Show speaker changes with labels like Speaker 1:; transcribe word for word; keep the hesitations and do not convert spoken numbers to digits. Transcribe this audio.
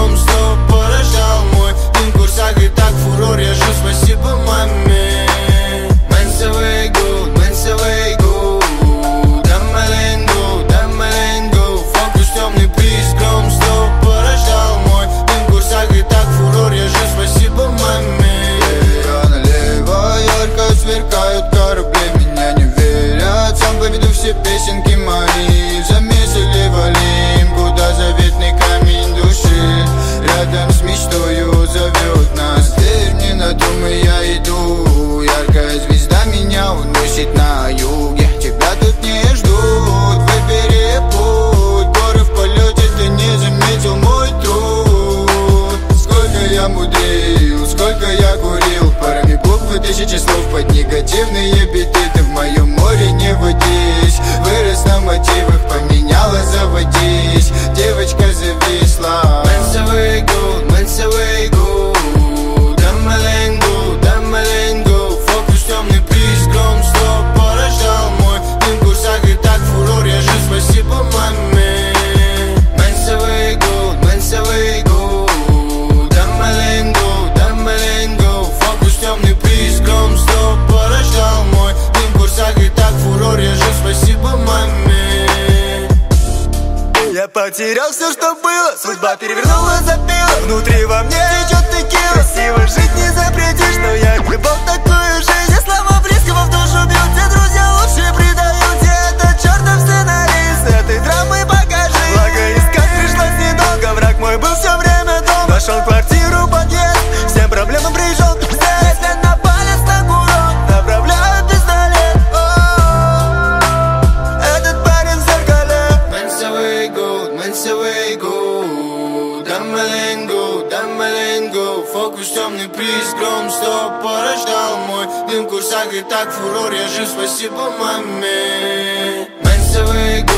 Speaker 1: гром, стоп, порождал мой дым, курсак и так фурор, я жив, спасибо маме. Менса way good, Менса way good, дамаленго, дамаленго, фокус темный приз, гром, стоп, порождал мой дым, курсак и так фурор, я жив, спасибо маме.
Speaker 2: Я налево ярко сверкают корабли, меня не верят, сам поведу все песенки мои. В замесе ли валим, куда заветный камень души, рядом с мечтою зовет нас. Дверь не надумай, я иду, яркая звезда меня уносит на юге. Тебя тут не ждут, выбери путь, горы в полете, ты не заметил мой труд. Сколько я мудрил, сколько я курил, парами букв и тысячи слов под негативные биты. Ты в моем море не водись, вырос на мотивах, поменяла, заводись, девочка зависла.
Speaker 1: Менса way good, Менса way good, дамаленго, дамаленго, фокус темный приз, гром, стоп, порождал мой дым, курсак и так фурор, я жив, спасибо маме. Менса way good, Менса way good, дамаленго, дамаленго, фокус темный приз, гром, стоп, порождал мой дым, курсак и так фурор, я жив, спасибо маме.
Speaker 3: Я потерял все, что было, судьба перевернула, забила. Внутри во мне течет текила. Красиво жить не запретишь, но я любовь такую жизнь. Я слова близкого в душу бьют, все друзья лучше предают. Я это чертов сценарист, этой драмы покажи. Благо искать пришлось недолго, враг мой был все время дома. Нашел квартиру, подъезд, всем проблемам пришел пиздец. Если на палец на курок, направляю пистолет. О-о-о, этот парень в зеркале.
Speaker 1: Менса way good, Менса way good, дамаленго, дамаленго, фокус темный приз, гром, стоп, порождал мой дым, курсак и так фурор, я жив, спасибо маме. Менса way good.